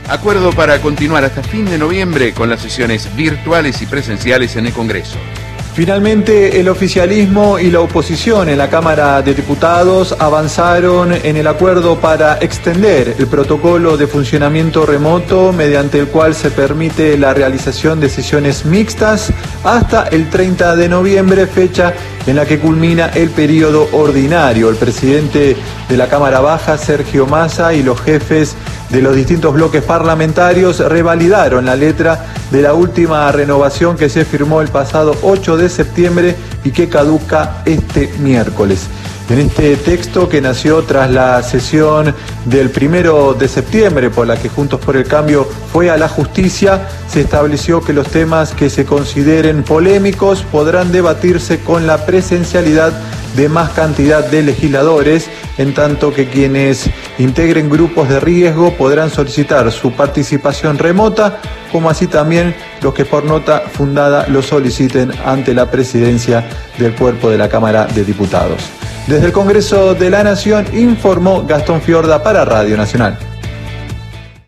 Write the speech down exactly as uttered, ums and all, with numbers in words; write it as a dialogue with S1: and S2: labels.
S1: Acuerdo para continuar hasta fin de noviembre con las sesiones virtuales y presenciales en el Congreso.
S2: Finalmente, el oficialismo y la oposición en la Cámara de Diputados avanzaron en el acuerdo para extender el protocolo de funcionamiento remoto mediante el cual se permite la realización de sesiones mixtas hasta el treinta de noviembre, fecha en la que culmina el periodo ordinario. El presidente de la Cámara Baja, Sergio Massa, y los jefes de los distintos bloques parlamentarios revalidaron la letra de la última renovación que se firmó el pasado ocho de septiembre y que caduca este miércoles. En este texto, que nació tras la sesión del primero de septiembre, por la que Juntos por el Cambio fue a la justicia, se estableció que los temas que se consideren polémicos podrán debatirse con la presencialidad de más cantidad de legisladores, en tanto que quienes integren grupos de riesgo podrán solicitar su participación remota, como así también los que por nota fundada lo soliciten ante la presidencia del cuerpo de la Cámara de Diputados. Desde el Congreso de la Nación informó Gastón Fiorda para Radio Nacional.